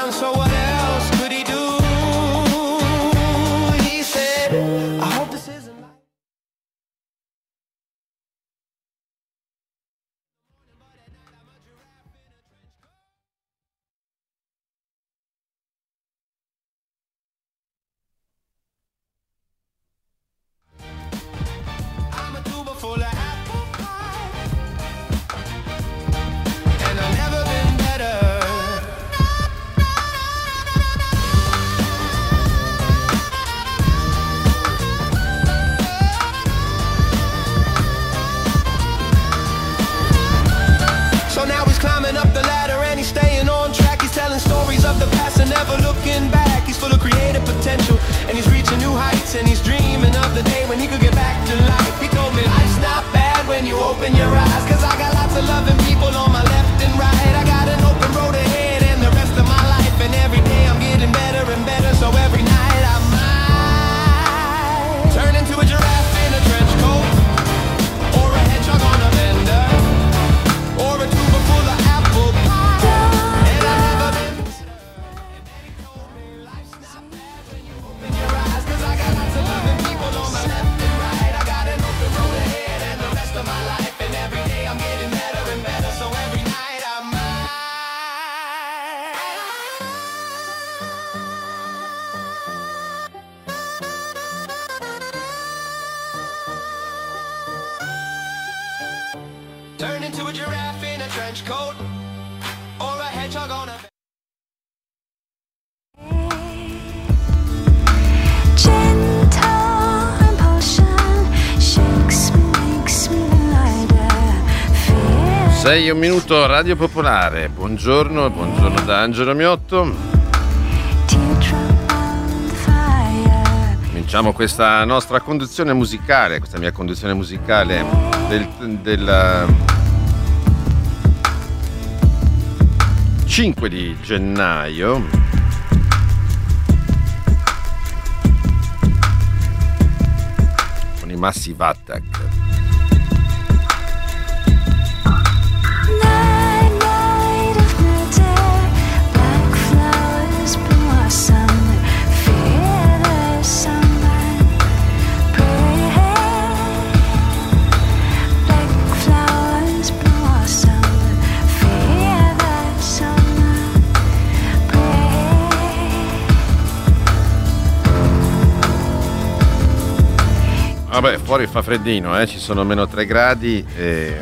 done, so what else could he do? He said, I hope this isn't like I'm a tuba full of apple pie, and I've never been better. So now he's climbing up the ladder and he's staying on track. He's telling stories of the past and never looking back. He's full of creative potential and he's reaching new heights, and he's dreaming of the day when he could get back to life. He told me life's not bad when you open your eyes, 'cause I got lots of loving people on my left and right. I got an open road ahead and the rest of my life, and every day I'm getting better and better. So every night I might turn into a giraffe in a trench coat, or a hedgehog on a bender, or a tuba full of apple pie, and I've never been better. And they told me life's not bad when you open your eyes, 'cause I got lots of loving people on my left and right. I got an open road ahead and the rest of my life, and every day I'm getting better and better. So every night I might turn into a giraffe in a trench coat, or a hedgehog on a Gentle impulsion shakes me, makes me lighter. Fear 6 un minuto, Radio Popolare. Buongiorno da Angelo Miotto. teardrop on fire. Cominciamo questa nostra conduzione musicale, questa mia conduzione musicale del 5 di gennaio. Con i Massive Attack. Night, night of murder, black flowers blossom. Fear the sunlight, pray. Black flowers blossom. Fear the sunlight, pray. Vabbè, fuori fa freddino, ci sono meno 3 gradi e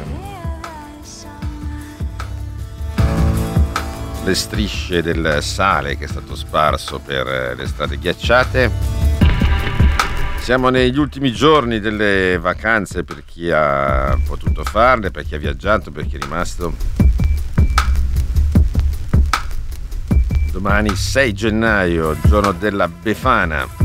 le strisce del sale che è stato sparso per le strade ghiacciate. Siamo negli ultimi giorni delle vacanze per chi ha potuto farle, per chi ha viaggiato, per chi è rimasto. Domani 6 gennaio, giorno della Befana.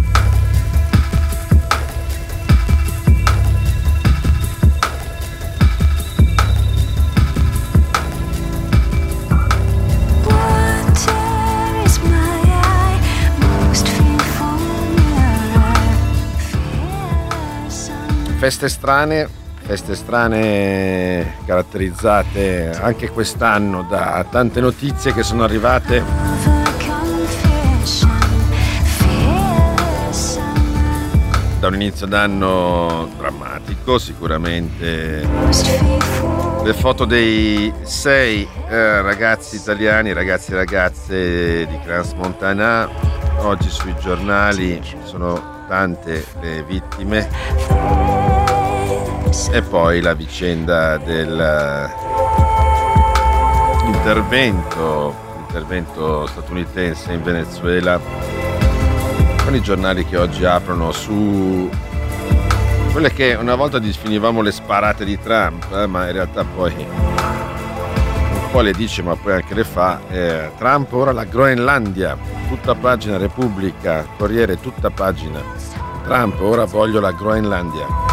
Water is my eye, most fearful mirror. Fear the sunlight. Feste strane caratterizzate anche quest'anno da tante notizie che sono arrivate. Of a confession. Fear the sunlight, Da un inizio d'anno drammatico, sicuramente. most fearful. Le foto dei 6 ragazzi italiani, ragazzi e ragazze di Crans Montana. Oggi sui giornali sono tante le vittime. E poi la vicenda dell'intervento statunitense in Venezuela, con i giornali che oggi aprono su quelle che una volta definivamo le sparate di Trump, ma in realtà poi un po' le dice ma poi anche le fa. Trump ora la Groenlandia, tutta pagina Repubblica, Corriere, tutta pagina. Trump ora voglio la Groenlandia.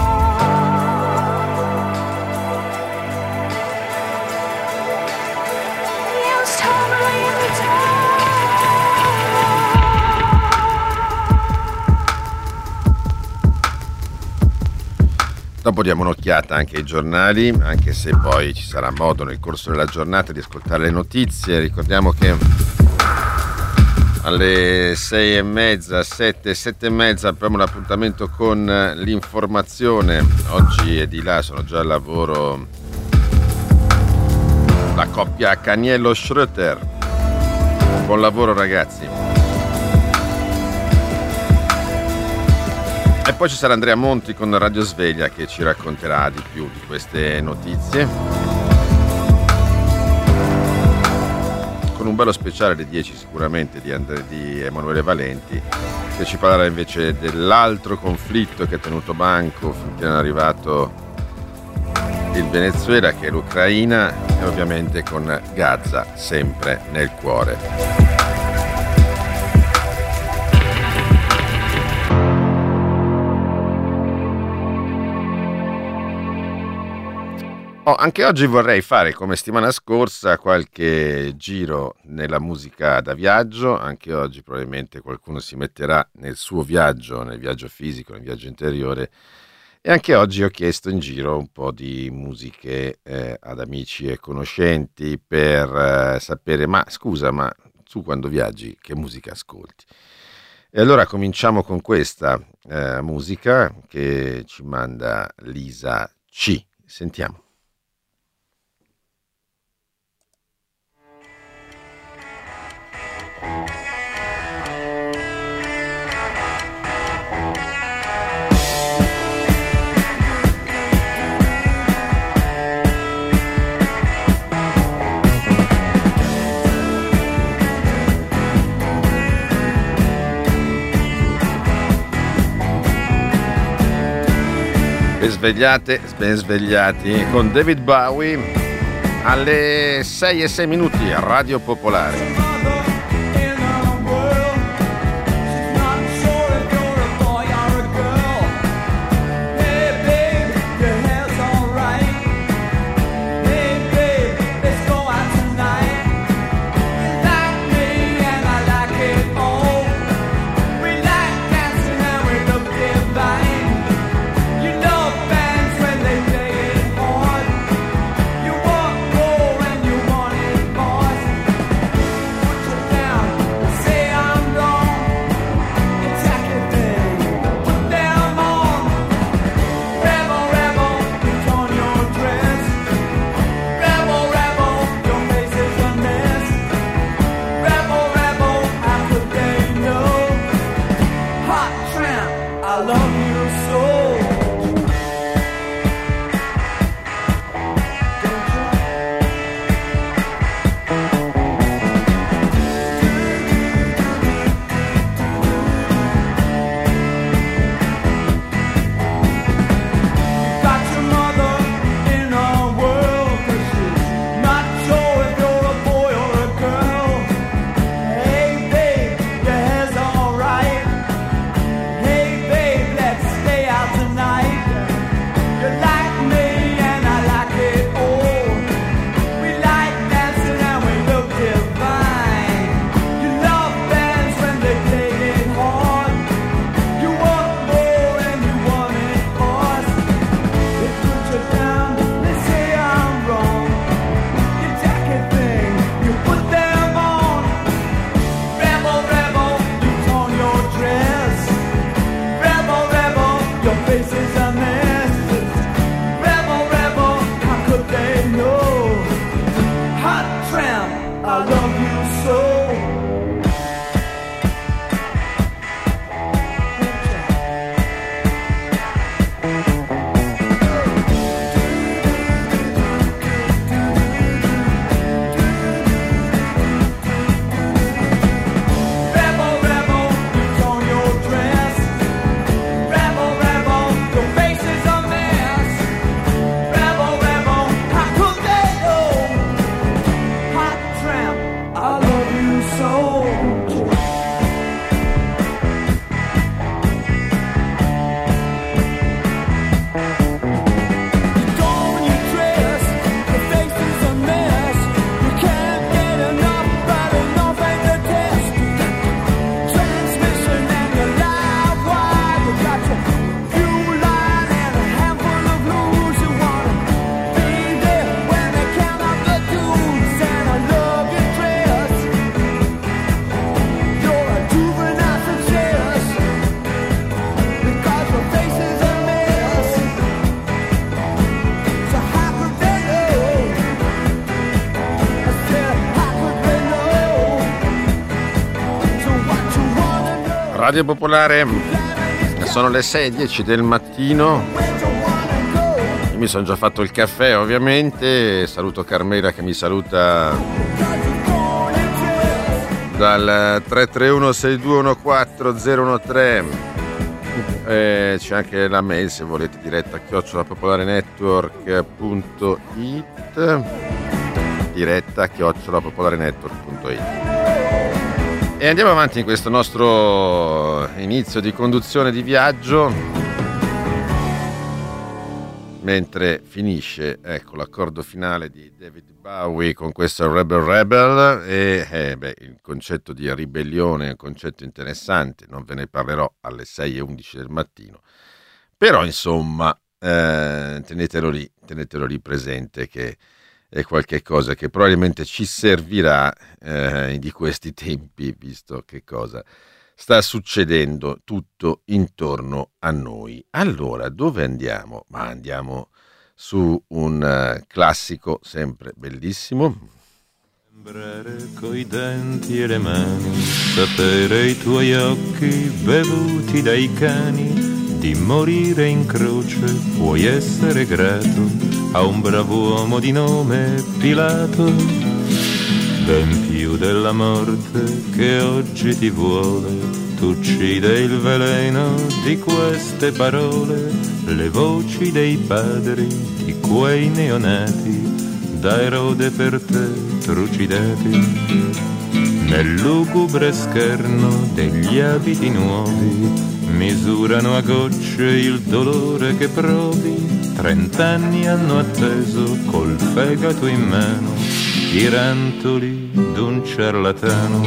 Dopo diamo un'occhiata anche ai giornali, anche se poi ci sarà modo nel corso della giornata di ascoltare le notizie. Ricordiamo che Alle 6:30, 7:30 apriamo l'appuntamento con l'informazione. Oggi è di là, sono già al lavoro la coppia Caniello-Schröter. Buon lavoro ragazzi. E poi ci sarà Andrea Monti con Radio Sveglia che ci racconterà di più di queste notizie. Con un bello speciale alle 10 sicuramente di Emanuele Valenti, che ci parlerà invece dell'altro conflitto che ha tenuto banco finché non è arrivato il Venezuela, che è l'Ucraina, e ovviamente con Gaza sempre nel cuore. Anche oggi vorrei fare, come settimana scorsa, qualche giro nella musica da viaggio. Anche oggi probabilmente qualcuno si metterà nel suo viaggio, nel viaggio fisico, nel viaggio interiore. E anche oggi ho chiesto in giro un po' di musiche ad amici e conoscenti per sapere, ma scusa, ma tu quando viaggi che musica ascolti? E allora cominciamo con questa musica che ci manda Lisa C. Sentiamo. Ben svegliati con David Bowie alle 6:06 a Radio Popolare. Radio Popolare, sono le 6:10 del mattino. Io mi sono già fatto il caffè, ovviamente. Saluto Carmela che mi saluta dal 331-6214013. C'è anche la mail se volete, diretta @popolarenetwork.it, diretta @popolarenetwork.it. E andiamo avanti in questo nostro inizio di conduzione di viaggio, mentre finisce, ecco, l'accordo finale di David Bowie con questo Rebel e il concetto di ribellione è un concetto interessante, non ve ne parlerò alle 6:11 del mattino, però insomma tenetelo lì presente che è qualche cosa che probabilmente ci servirà di questi tempi, visto che cosa sta succedendo tutto intorno a noi. Allora, dove andiamo? Ma andiamo su un classico sempre bellissimo. Sembrare coi denti e le mani, sapere i tuoi occhi bevuti dai cani, di morire in croce puoi essere grato a un brav'uomo di nome Pilato, ben più della morte che oggi ti vuole. Tu uccide il veleno di queste parole, le voci dei padri di quei neonati, da Erode per te trucidati. Nel lugubre scherno degli abiti nuovi, misurano a gocce il dolore che provi. 30 anni hanno atteso col fegato in mano i rantoli d'un ciarlatano.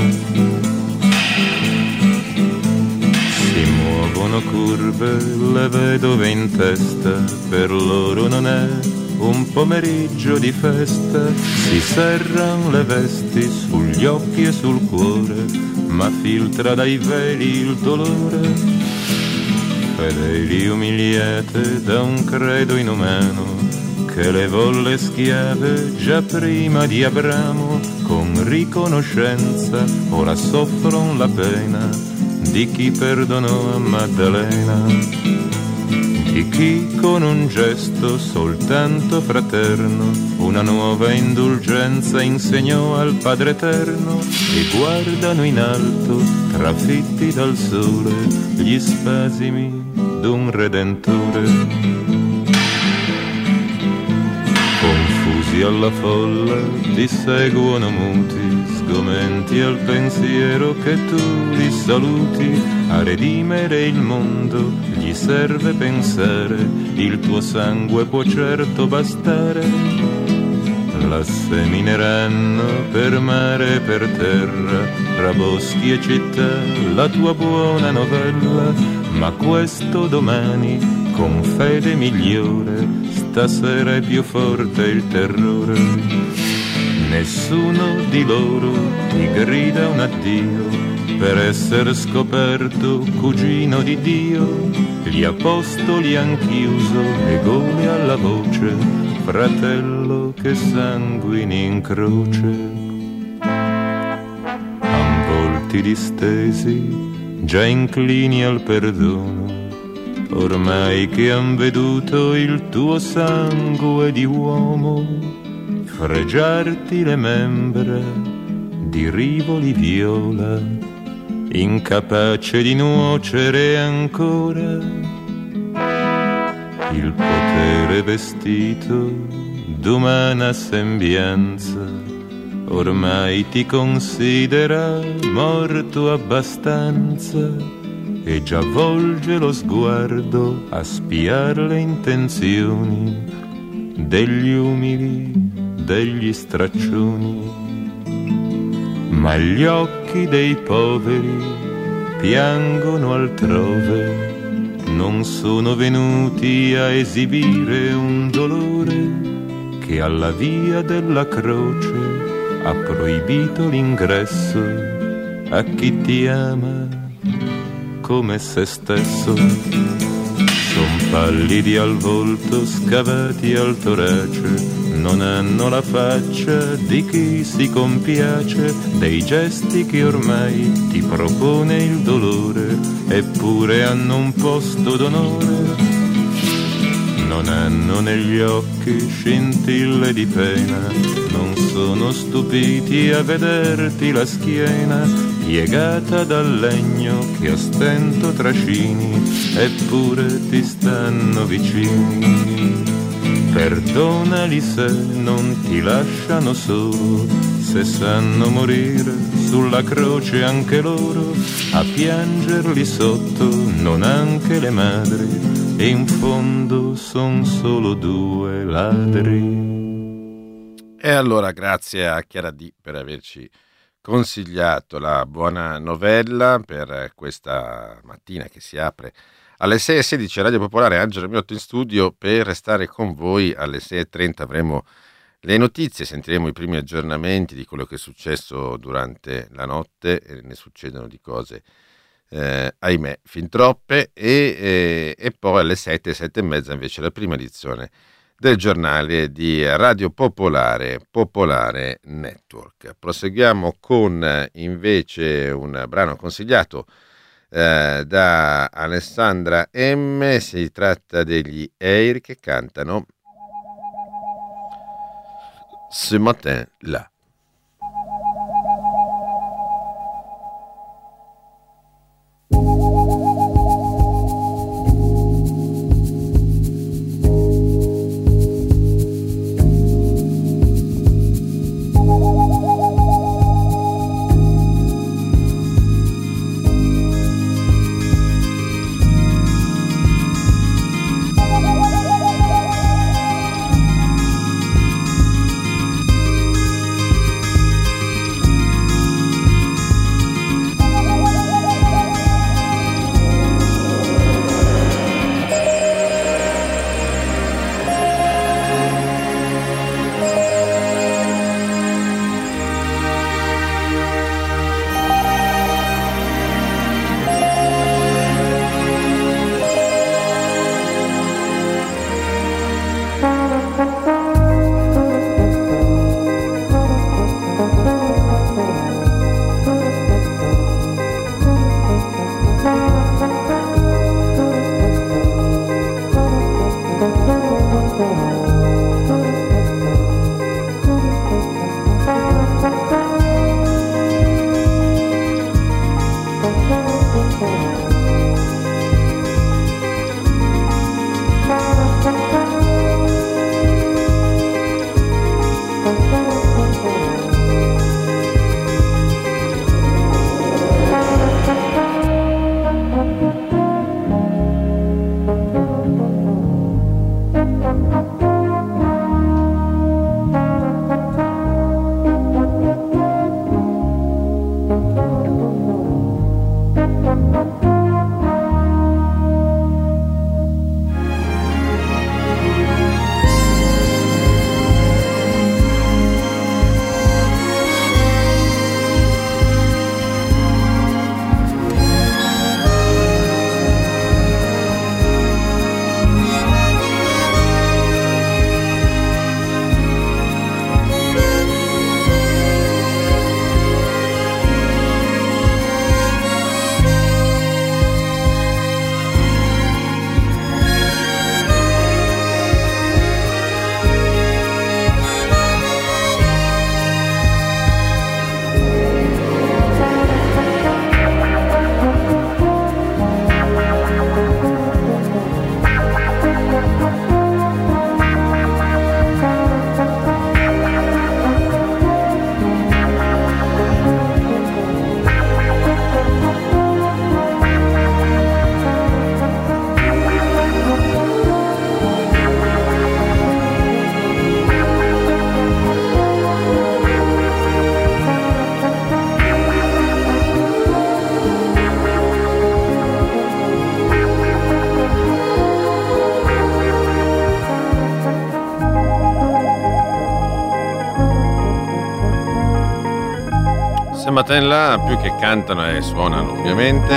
Si muovono curve le vedove in testa, per loro non è un pomeriggio di festa. Si serran le vesti sugli occhi e sul cuore, ma filtra dai veli il dolore. Fedeli umiliate da un credo inumano, che le volle schiave già prima di Abramo, con riconoscenza ora soffron la pena di chi perdonò a Maddalena, di chi con un gesto soltanto fraterno una nuova indulgenza insegnò al Padre Eterno. E guardano in alto, trafitti dal sole, gli spasimi d'un Redentore. Confusi alla folla ti seguono muti, sgomenti al pensiero che tu li saluti. A redimere il mondo gli serve pensare, il tuo sangue può certo bastare. La semineranno per mare e per terra, tra boschi e città, la tua buona novella. Ma questo domani, con fede migliore, stasera è più forte il terrore. Nessuno di loro ti grida un addio per essere scoperto cugino di Dio. Gli apostoli han chiuso le gole alla voce, fratello che sanguini in croce. Han volti distesi, già inclini al perdono, ormai che han veduto il tuo sangue di uomo fregiarti le membra di rivoli viola, incapace di nuocere ancora. Il potere vestito d'umana sembianza ormai ti considera morto abbastanza, e già volge lo sguardo a spiar le intenzioni degli umili, degli straccioni. Ma gli occhi dei poveri piangono altrove, non sono venuti a esibire un dolore che alla via della croce ha proibito l'ingresso a chi ti ama come se stesso. Son pallidi al volto, scavati al torace, non hanno la faccia di chi si compiace dei gesti che ormai ti propone il dolore, eppure hanno un posto d'onore. Non hanno negli occhi scintille di pena, non sono stupiti a vederti la schiena piegata dal legno che a stento trascini, eppure ti stanno vicini. Perdonali se non ti lasciano solo, se sanno morire sulla croce anche loro, a piangerli sotto non anche le madri, e in fondo son solo due ladri. E allora grazie a Chiara D per averci consigliato la buona novella per questa mattina che si apre alle 6:16 Radio Popolare. Angelo Miotto in studio per restare con voi. Alle 6:30 avremo le notizie, sentiremo i primi aggiornamenti di quello che è successo durante la notte, e ne succedono di cose ahimè fin troppe, e poi alle 7:30 invece la prima edizione del giornale di Radio Popolare, Popolare Network. Proseguiamo con invece un brano consigliato da Alessandra M. Si tratta degli Air che cantano Ce matin là. Matin là più che cantano e suonano ovviamente.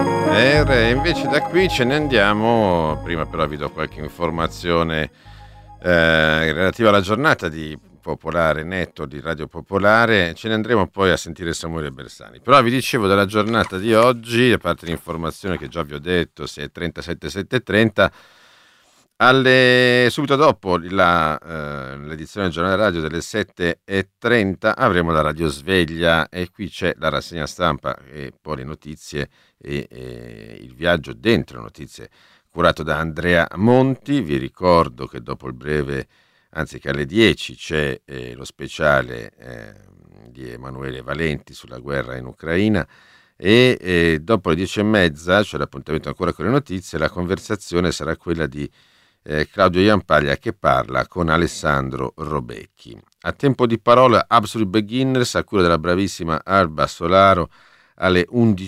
E invece da qui ce ne andiamo. Prima però vi do qualche informazione relativa alla giornata di Popolare Netto, di Radio Popolare. Ce ne andremo poi a sentire Samuele Bersani, però vi dicevo della giornata di oggi, a parte l'informazione che già vi ho detto, 6:30, 7:30, subito dopo l'edizione del giornale radio delle 7:30 avremo la Radio Sveglia, e qui c'è la rassegna stampa e poi le notizie e il viaggio dentro le notizie curato da Andrea Monti. Vi ricordo che dopo il breve, anzi che alle 10 c'è lo speciale di Emanuele Valenti sulla guerra in Ucraina, e dopo le 10:30, cioè l'appuntamento ancora con le notizie, la conversazione sarà quella di Claudio Iampaglia che parla con Alessandro Robecchi. A tempo di parola Absolute Beginners a cura della bravissima Alba Solaro alle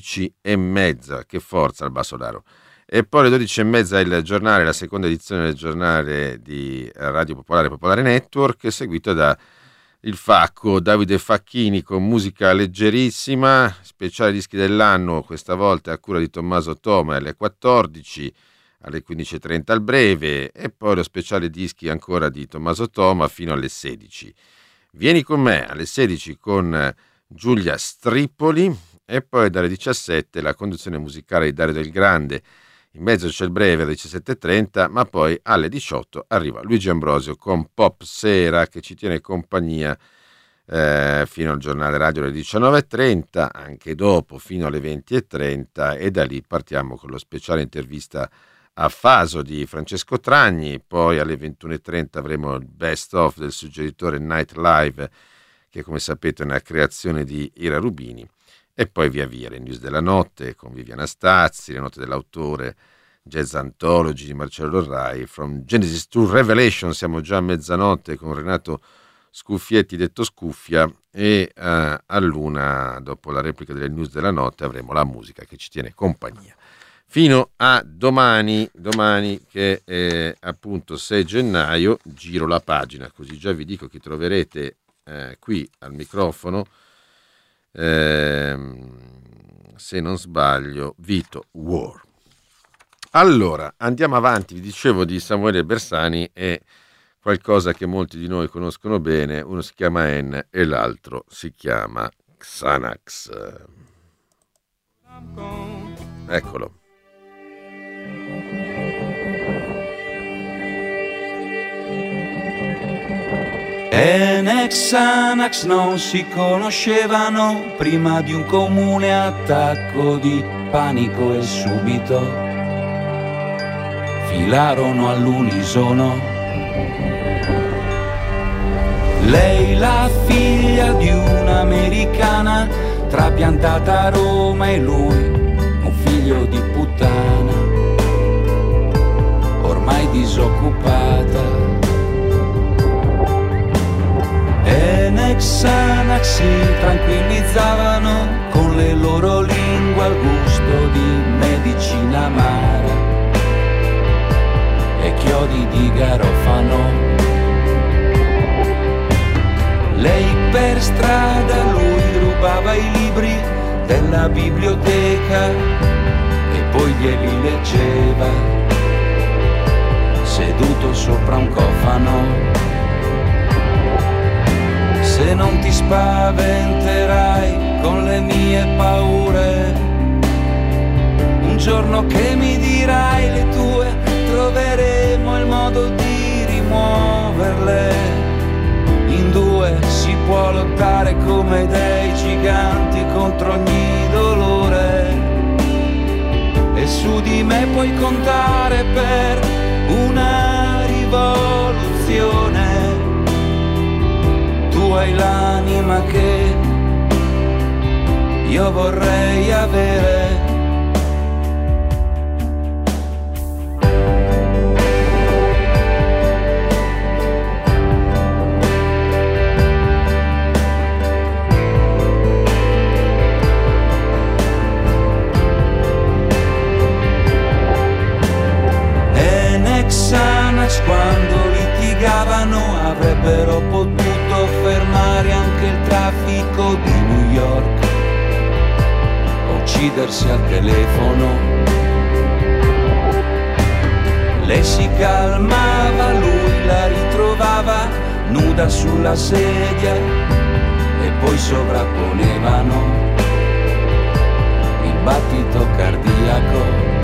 11:30. Che forza Alba Solaro! E poi alle 12:30 il giornale, la seconda edizione del giornale di Radio Popolare, Popolare Network, seguito da il Facco, Davide Facchini con musica leggerissima, speciale dischi dell'anno, questa volta a cura di Tommaso Toma alle 14, alle 15:30 al breve, e poi lo speciale dischi ancora di Tommaso Toma fino alle 16. Vieni con me alle 16 con Giulia Stripoli, e poi dalle 17 la conduzione musicale di Dario Del Grande. In mezzo c'è il breve alle 17:30, ma poi alle 18 arriva Luigi Ambrosio con Pop Sera, che ci tiene compagnia fino al giornale radio alle 19:30, anche dopo fino alle 20:30, e da lì partiamo con lo speciale intervista a Faso di Francesco Tragni. Poi alle 21:30 avremo il best of del suggeritore Night Live, che come sapete è una creazione di Ira Rubini. E poi via via le news della notte con Viviana Stazzi, le note dell'autore, Jazz Anthology di Marcello Lorrai, From Genesis to Revelation. Siamo già a mezzanotte con Renato Scuffietti detto Scuffia, e all'una, dopo la replica delle news della notte, avremo la musica che ci tiene compagnia fino a domani che è appunto 6 gennaio. Giro la pagina, così già vi dico chi troverete qui al microfono. Se non sbaglio, Vito War. Allora andiamo avanti. Vi dicevo di Samuele Bersani, e qualcosa che molti di noi conoscono bene. Uno si chiama N e l'altro si chiama Xanax. Eccolo. Enex e Xanax non si conoscevano prima di un comune attacco di panico, e subito filarono all'unisono. Lei la figlia di un'americana trapiantata a Roma, e lui un figlio di puttana ormai disoccupata. Enex e Xanax si tranquillizzavano con le loro lingue al gusto di medicina amara e chiodi di garofano. Lei per strada, lui rubava i libri della biblioteca e poi glieli leggeva seduto sopra un cofano. Se non ti spaventerai con le mie paure, un giorno che mi dirai le tue, troveremo il modo di rimuoverle. In due si può lottare come dei giganti contro ogni dolore, e su di me puoi contare per una rivoluzione. Tu hai l'anima che io vorrei avere. Enex e Xanax quando litigavano avrebbero potuto fermare anche il traffico di New York, uccidersi al telefono. Lei si calmava, lui la stava nuda sulla sedia e poi sovrapponevano il battito cardiaco.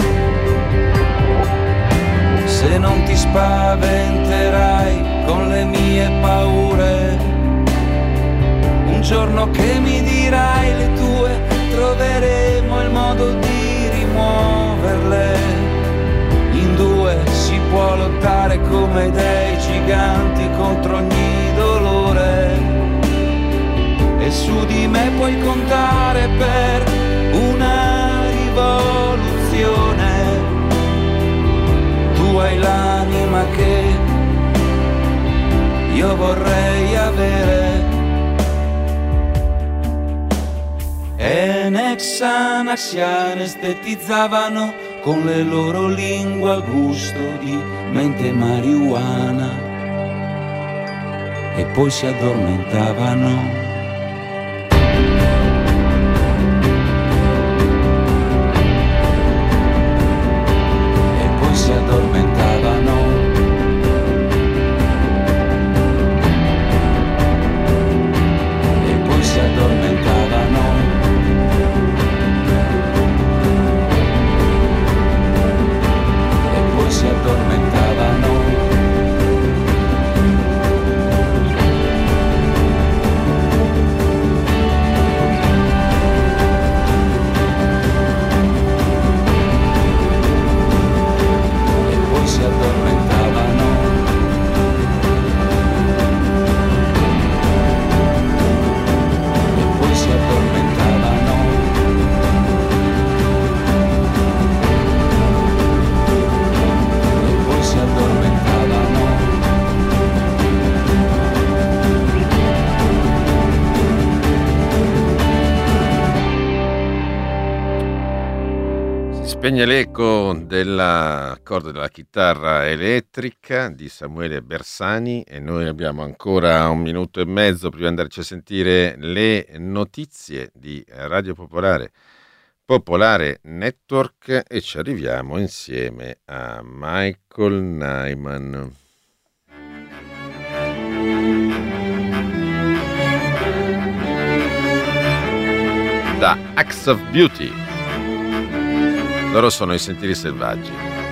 Se non ti spaventerai con le mie paure, un giorno che mi dirai le tue, troveremo il modo di rimuoverle. In due si può lottare come dei giganti contro ogni dolore, e su di me puoi contare per una rivoluzione. Tu hai l'anima che io vorrei avere. Enex Anax si anestetizzavano con le loro lingue al gusto di mente marijuana e poi si addormentavano. E poi si addormentavano. E poi si addormentavano. Si addormentavano. E poi si addormentavano. E poi si addormentavano. Si addormentavano. Si spegne l'eco dell'accordo della chitarra elettrica di Samuele Bersani e noi abbiamo ancora 1 minuto e mezzo prima di andarci a sentire le notizie di Radio Popolare Network e ci arriviamo insieme a Michael Nyman. Da Axe of Beauty. Loro sono i Sentieri Selvaggi.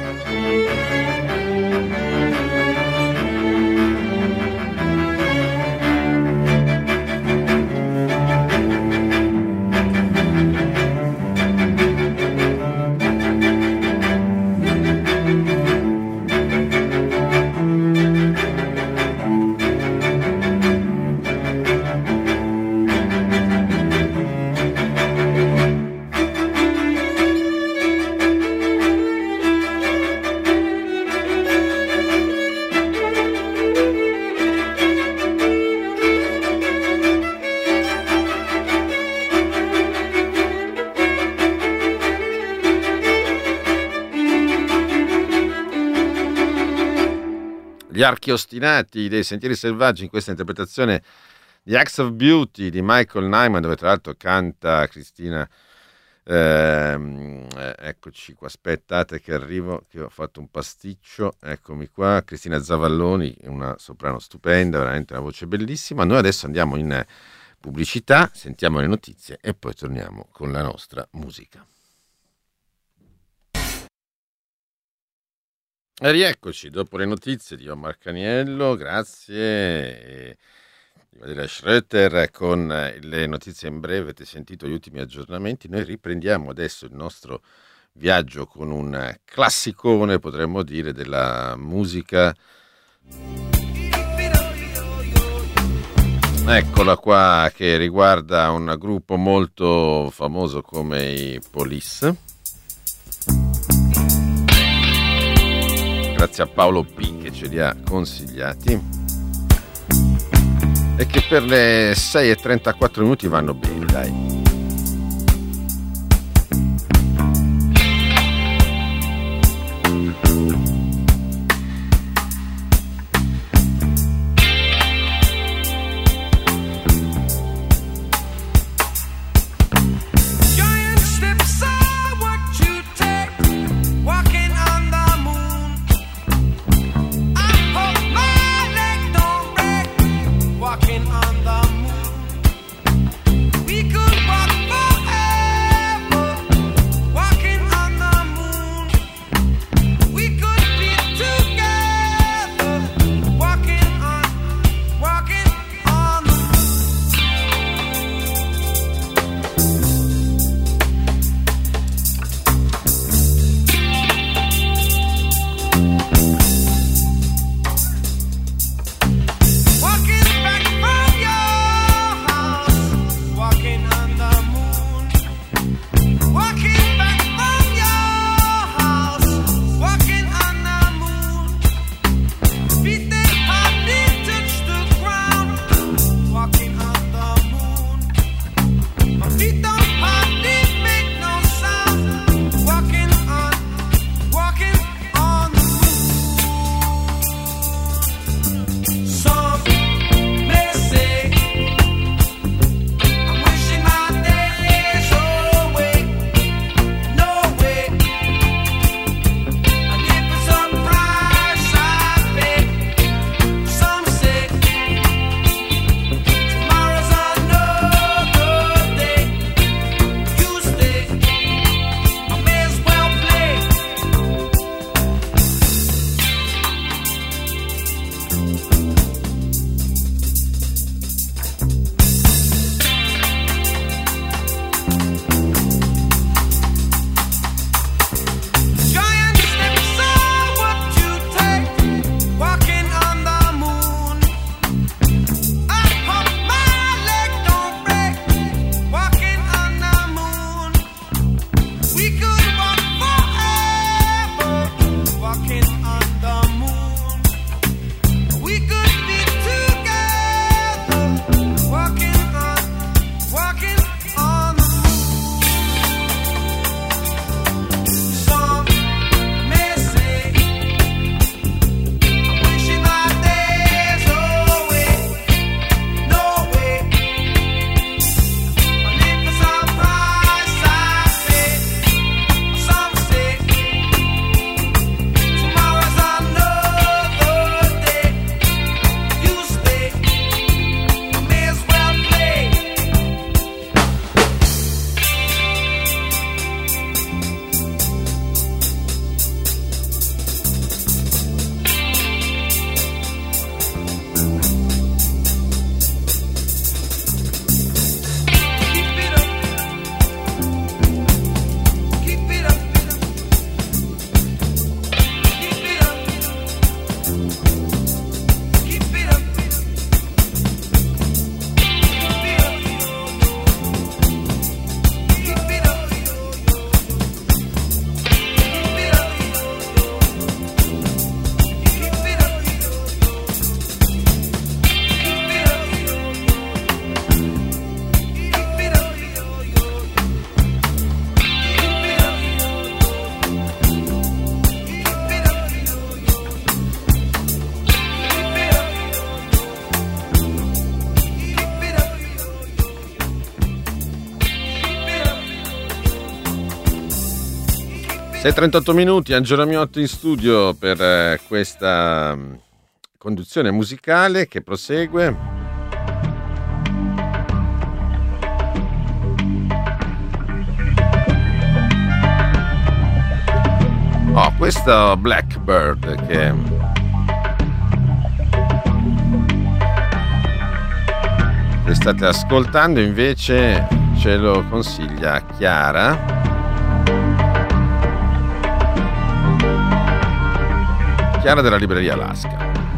Gli archi ostinati dei Sentieri Selvaggi in questa interpretazione di Axe of Beauty di Michael Nyman, dove tra l'altro canta Cristina, eccoci qua, aspettate che arrivo, che ho fatto un pasticcio, eccomi qua, Cristina Zavalloni, una soprano stupenda, veramente una voce bellissima. Noi adesso andiamo in pubblicità, sentiamo le notizie e poi torniamo con la nostra musica. E rieccoci dopo le notizie di Omar Caniello, grazie, di Valeria Schröter con le notizie in breve. Avete sentito gli ultimi aggiornamenti. Noi riprendiamo adesso il nostro viaggio con un classicone, potremmo dire, della musica. Eccola qua, che riguarda un gruppo molto famoso come i Police. Grazie a Paolo P che ce li ha consigliati e che per le 6:34 minuti vanno bene, dai. Walking on the moon, I hope my leg don't 6:38 minuti, Angelo Miotto in studio per questa conduzione musicale che prosegue. Questo Blackbird che state ascoltando invece ce lo consiglia Chiara della libreria Alaska.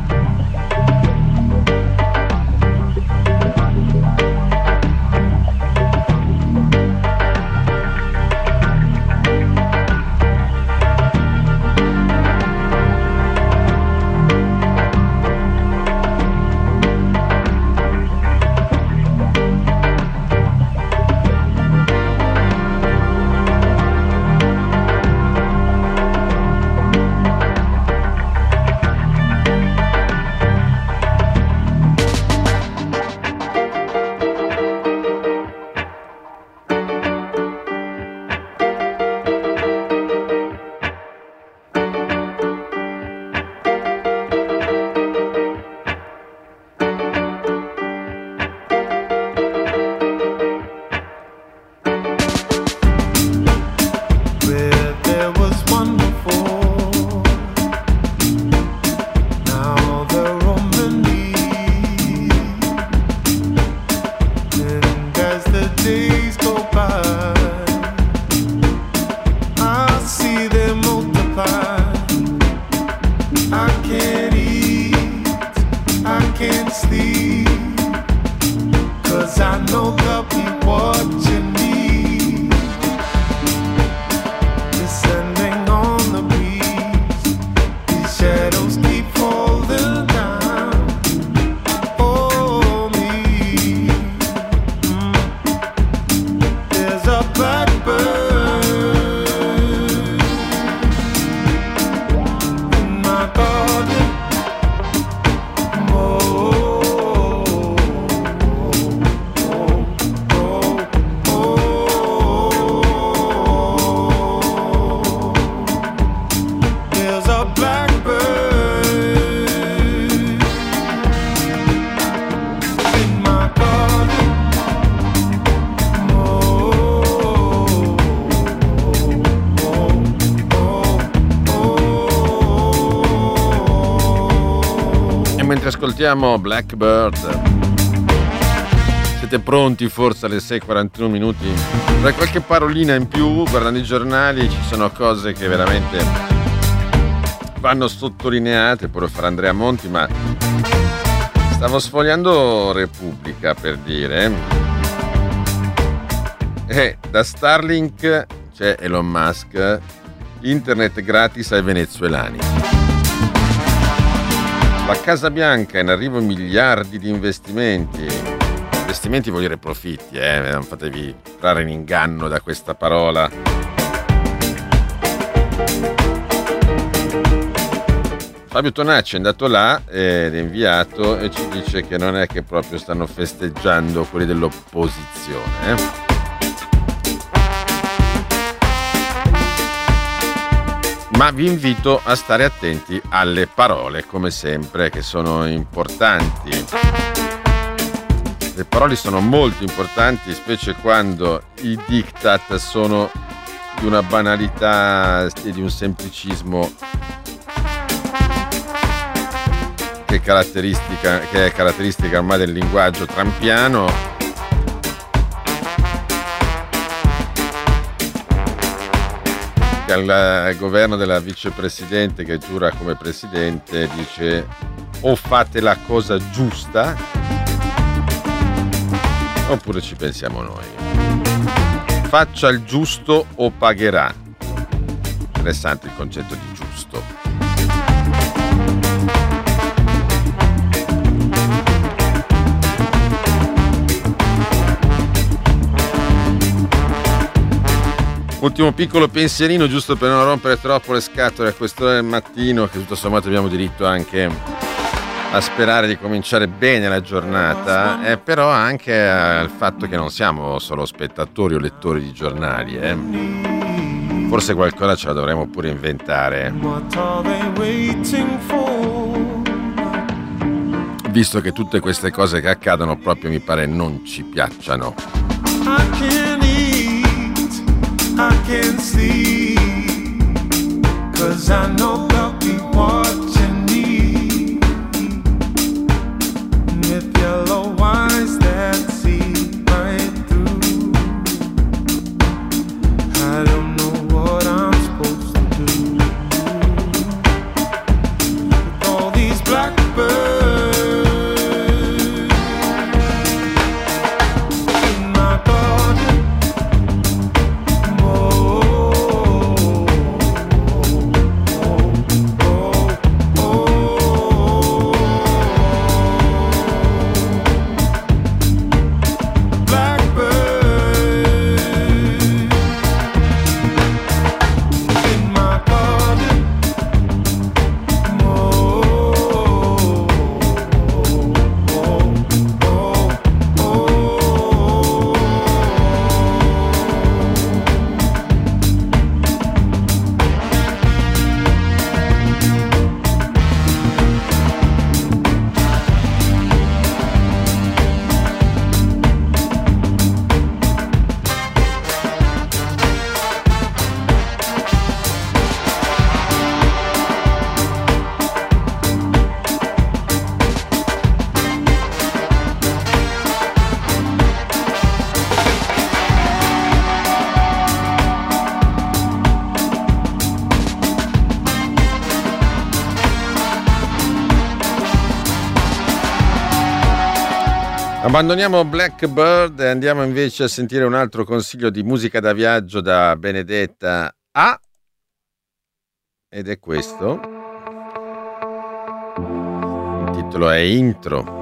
Ascoltiamo Blackbird. Siete pronti forse alle 6:41 minuti? Da qualche parolina in più, guardando i giornali ci sono cose che veramente vanno sottolineate, poi lo farà Andrea Monti, ma stavo sfogliando Repubblica per dire, e da Starlink c'è Elon Musk, internet gratis ai venezuelani. La Casa Bianca, in arrivo miliardi di investimenti. Investimenti vuol dire profitti, non fatevi trarre in inganno da questa parola. Fabio Tonacci è andato là ed è inviato e ci dice che non è che proprio stanno festeggiando quelli dell'opposizione. Ma vi invito a stare attenti alle parole, come sempre, che sono importanti. Le parole sono molto importanti, specie quando i diktat sono di una banalità e di un semplicismo che è caratteristica ormai del linguaggio trumpiano. Al governo della vicepresidente che giura come presidente dice: o fate la cosa giusta oppure ci pensiamo noi. Faccia il giusto o pagherà. Interessante il concetto di giusto. Ultimo piccolo pensierino, giusto per non rompere troppo le scatole a quest'ora del mattino, che tutto sommato abbiamo diritto anche a sperare di cominciare bene la giornata, però anche al fatto che non siamo solo spettatori o lettori di giornali. Forse qualcosa ce la dovremmo pure inventare, visto che tutte queste cose che accadono proprio mi pare non ci piacciono. I can't eat, I can't sleep, 'cause I know they'll be watching me with yellow eyes that see right through. I don't know what I'm supposed to do with all these blackbirds. Abbandoniamo Blackbird e andiamo invece a sentire un altro consiglio di musica da viaggio da Benedetta A. Ed è questo. Il titolo è Intro.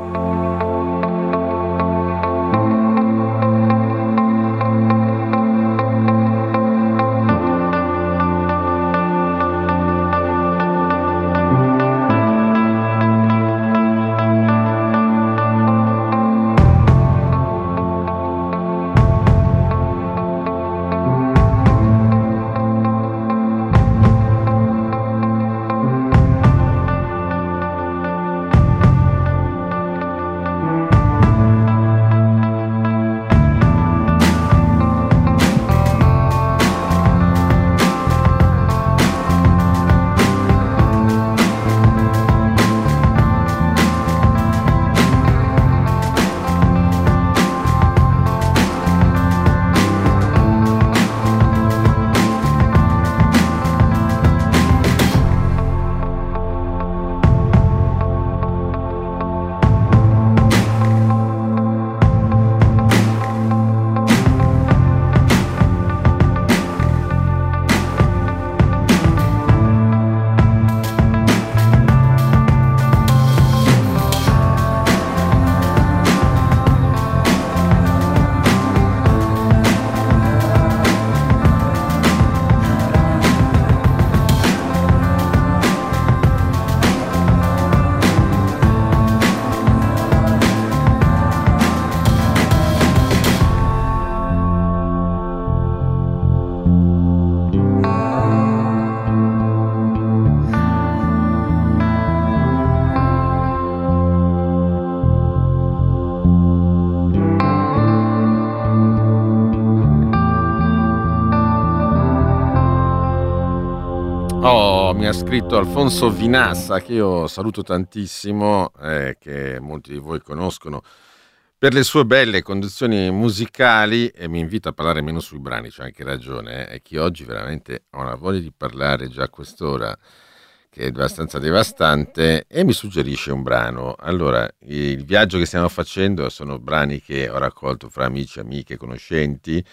Mi ha scritto Alfonso Vinassa, che io saluto tantissimo, che molti di voi conoscono per le sue belle conduzioni musicali, e mi invita a parlare meno sui brani, c'ha anche ragione, è che oggi veramente ho una voglia di parlare già a quest'ora che è abbastanza devastante, e mi suggerisce un brano. Allora, il viaggio che stiamo facendo sono brani che ho raccolto fra amici, amiche, conoscenti,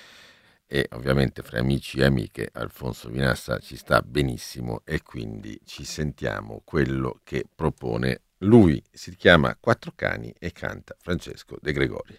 e ovviamente fra amici e amiche Alfonso Vinassa ci sta benissimo, e quindi ci sentiamo quello che propone lui. Si chiama Quattro cani e canta Francesco De Gregori.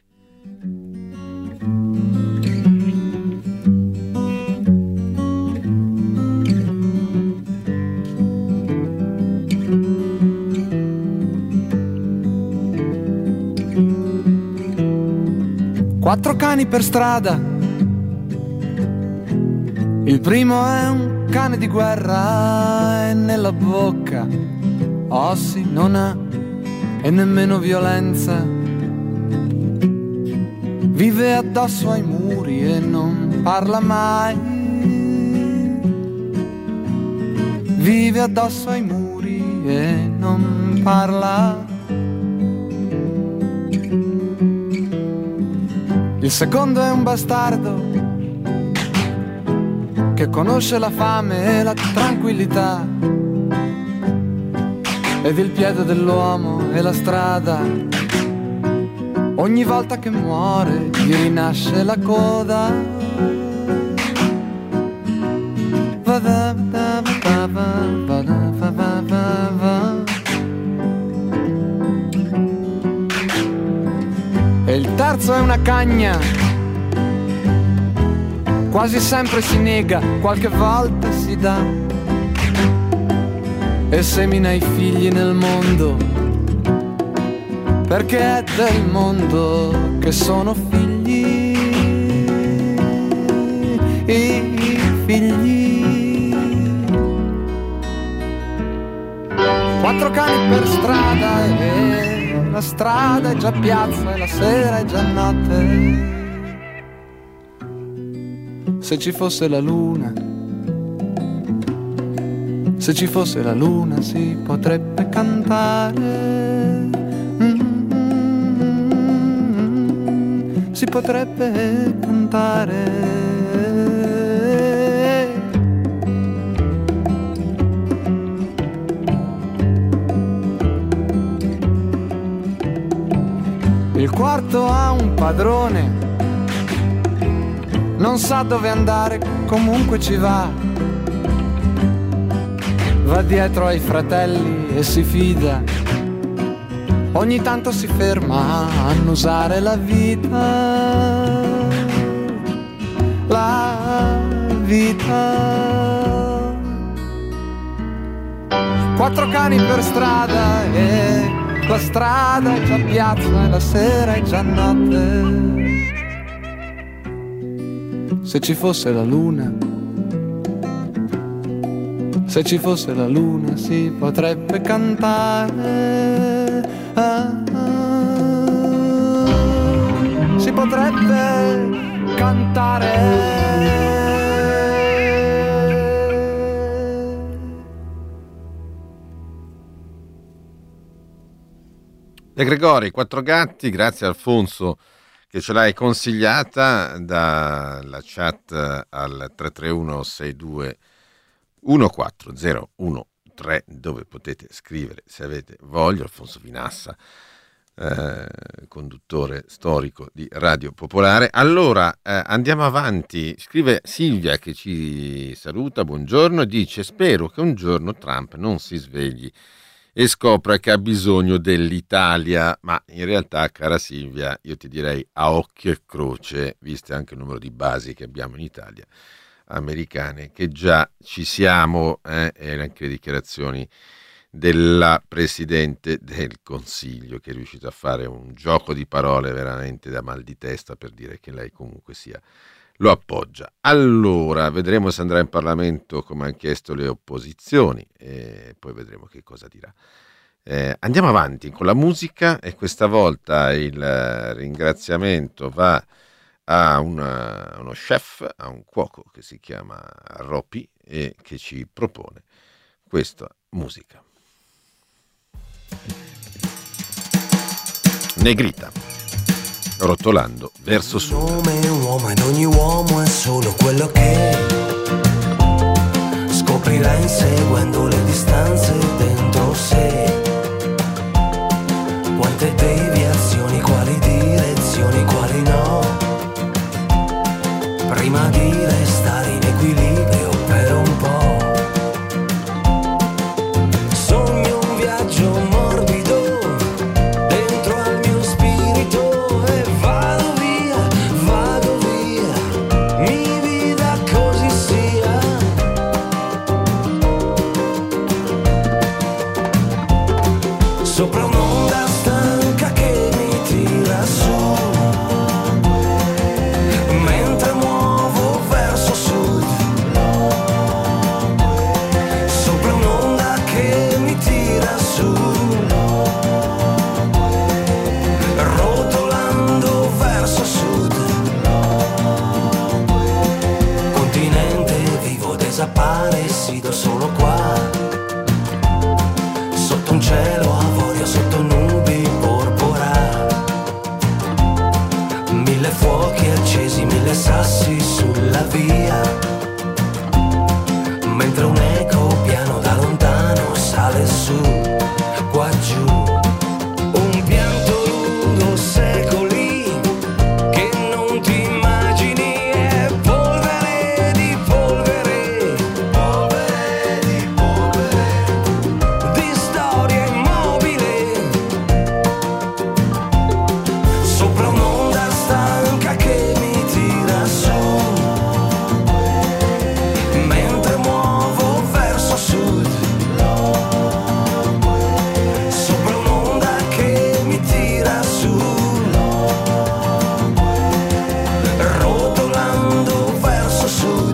Quattro cani per strada, Il primo è un cane di guerra e nella bocca ossi non ha e nemmeno violenza. Vive addosso ai muri e non parla mai. Vive addosso ai muri e non parla. Il secondo è un bastardo che conosce la fame e la tranquillità ed il piede dell'uomo e la strada. Ogni volta che muore gli rinasce la coda. E il terzo è una cagna, quasi sempre si nega, qualche volta si dà e semina i figli nel mondo, perché è del mondo che sono figli, i figli. 4 cani per strada e la strada è già piazza e la sera è già notte. Se ci fosse la luna, se ci fosse la luna si potrebbe cantare, si potrebbe cantare. Il quarto ha un padrone, non sa dove andare, comunque ci va. Va dietro ai fratelli e si fida. Ogni tanto si ferma a annusare la vita. La vita. 4 cani per strada e la strada è già piazza e la sera è già notte. Se ci fosse la luna, se ci fosse la luna si potrebbe cantare, si potrebbe cantare. De Gregori, Quattro Gatti, grazie Alfonso che ce l'hai consigliata dalla chat al 331 62 14013, dove potete scrivere se avete voglia. Alfonso Vinassa, conduttore storico di Radio Popolare. Allora andiamo avanti. Scrive Silvia che ci saluta, buongiorno, e dice: spero che un giorno Trump non si svegli e scopra che ha bisogno dell'Italia. Ma in realtà, cara Silvia, io ti direi a occhio e croce, viste anche il numero di basi che abbiamo in Italia americane, che già ci siamo, e anche le dichiarazioni della Presidente del Consiglio, che è riuscita a fare un gioco di parole veramente da mal di testa per dire che lei comunque sia lo appoggia. Allora, vedremo se andrà in Parlamento come hanno chiesto le opposizioni e poi vedremo che cosa dirà. Andiamo avanti con la musica e questa volta il ringraziamento va a uno chef, a un cuoco che si chiama Ropi e che ci propone questa musica. Negrita, rotolando verso sud. Un nome è un uomo ed ogni uomo è solo quello che scoprirà inseguendo le distanze dentro sé. Quante deviazioni, quali direzioni, quali no, prima di restare in equilibrio per un po'. Sogno un viaggio morbido dentro al mio spirito e vado via, mi vida così sia. cosa pare, sido solo qua, sotto un cielo avorio, sotto nubi porpora, 1000 fuochi accesi, 1000 sassi sulla via, mentre un eco piano da lontano sale su, qua giù, un pianto lungo secoli che non ti immagini, è polvere di polvere, polvere di polvere, di storia immobile, sopra un'onda stanca che mi tira su, mentre muovo verso sud, sopra un'onda che mi tira su, rotolando verso sud.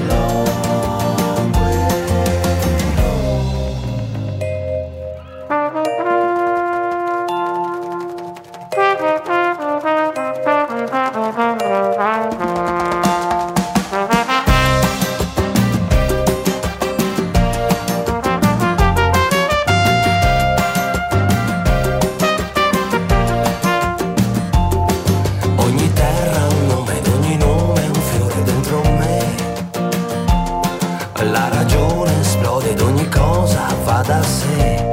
Ogni terra ha un nome ed ogni nome è un fiore dentro me. La ragione esplode ed ogni cosa va da sé.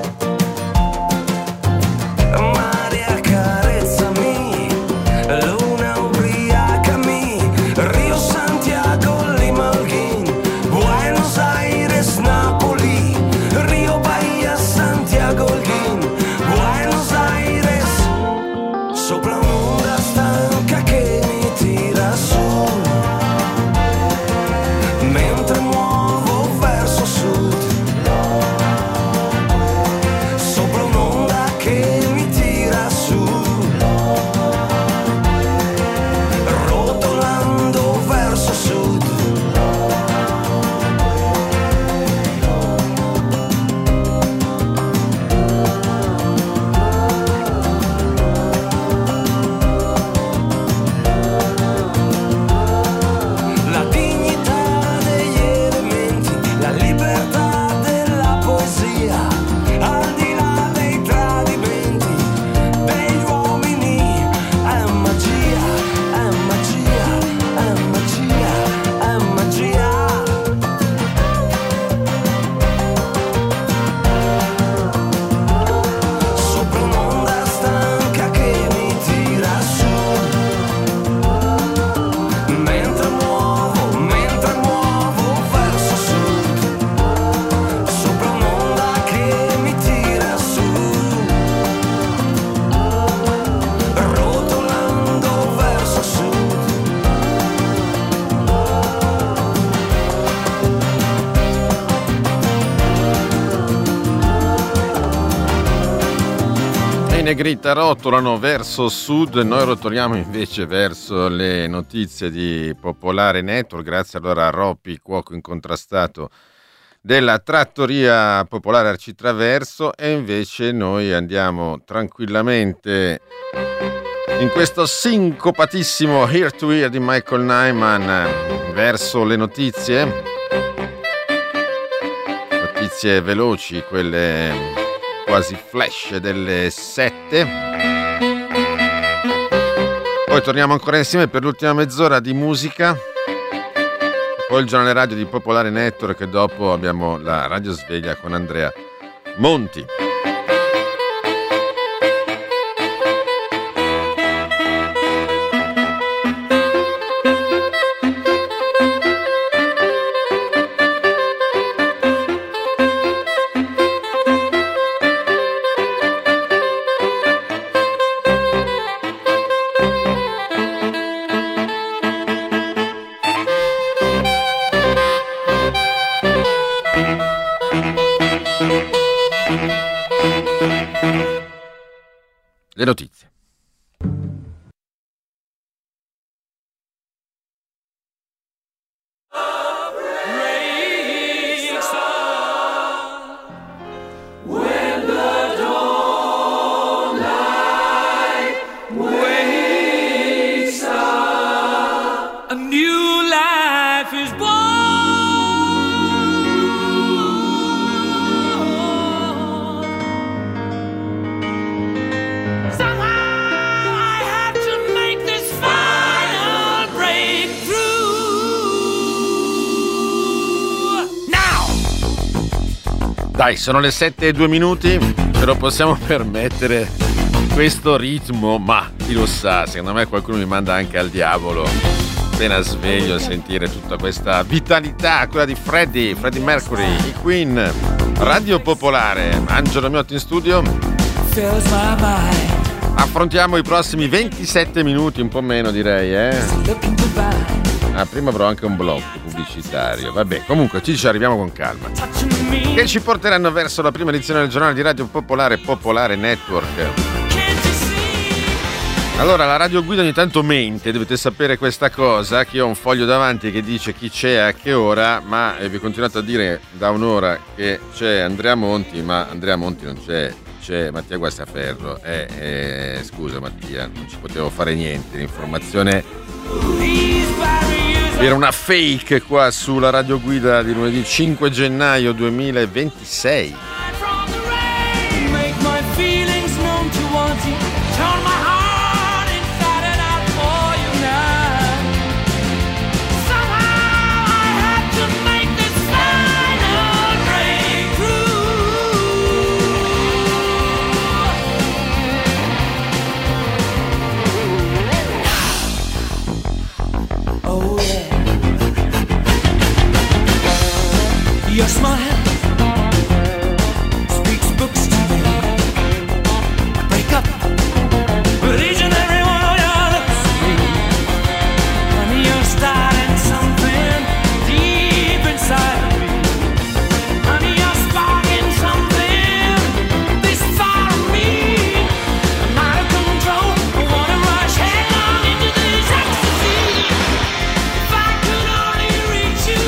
Mare accarezzami, luna ubriacami, Rio Santiago, Lima Holguín, Buenos Aires, Napoli, Rio Bahia, Santiago Holguín, Buenos Aires, sopra un'onda stanca che mi tira su, mentre muovo verso sud, sopra un'onda che mi tira su, rotolando verso sud. La dignità degli elementi, la libertà della poesia, al di là dei tradimenti degli uomini, è magia, è magia, è magia, è magia. Sopra un'onda stanca che mi tira su, mentre muovo verso sud, sopra un'onda che mi tira su, rotolando verso sud. E i Negrita rotolano verso sud, noi rotoliamo invece verso le notizie di Popolare Network, grazie allora a Roppi, cuoco incontrastato della Trattoria Popolare Arcitraverso, e invece noi andiamo tranquillamente in questo sincopatissimo Here to Hear di Michael Nyman verso le notizie veloci, quelle quasi flash delle 7. Poi torniamo ancora insieme per l'ultima mezz'ora di musica, poi il giornale radio di Popolare Network e dopo abbiamo la radio sveglia con Andrea Monti. Le notizie. A new life is born. Dai, sono le 7:02, ce lo possiamo permettere questo ritmo, ma chi lo sa, secondo me qualcuno mi manda anche al diavolo appena sveglio a sentire tutta questa vitalità, quella di Freddie Mercury, i Queen, Radio Popolare, Angelo Miotti in studio. Affrontiamo i prossimi 27 minuti, un po' meno direi, prima avrò anche un blocco pubblicitario. Vabbè, comunque ci arriviamo con calma. Che ci porteranno verso la prima edizione del giornale di Radio Popolare, Popolare Network. Allora, la Radio Guida ogni tanto mente, dovete sapere questa cosa, che ho un foglio davanti che dice chi c'è a che ora, ma vi ho continuato a dire da un'ora che c'è Andrea Monti, ma Andrea Monti non c'è Mattia Guastaferro. Scusa Mattia, non ci potevo fare niente, l'informazione era una fake qua sulla Radio Guida di lunedì 5 gennaio 2026. Your smile speaks books to me. I break up with each and every one of your lips. Honey, you're starting something deep inside of me. Honey, you're sparking something this far of me. I'm out of control. I wanna rush headlong into this ecstasy. If I could only reach you.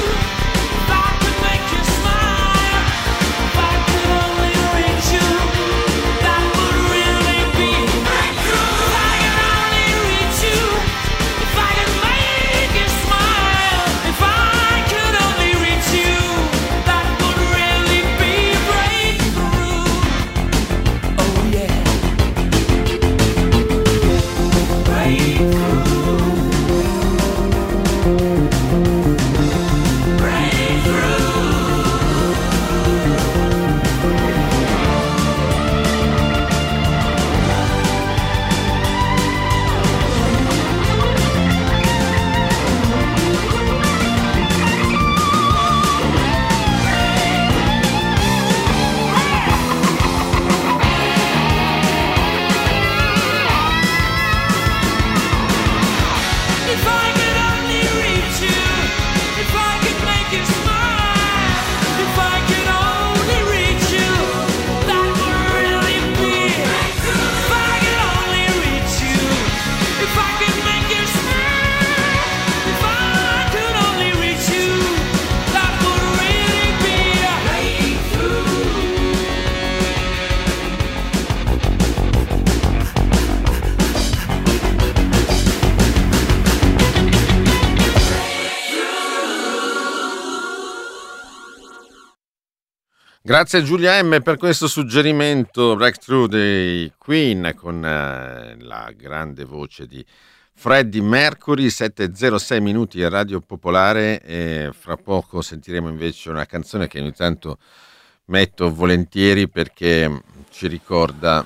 Grazie Giulia M per questo suggerimento. Breakthrough dei Queen con la grande voce di Freddie Mercury. 7:06 minuti a Radio Popolare, e fra poco sentiremo invece una canzone che ogni tanto metto volentieri perché ci ricorda,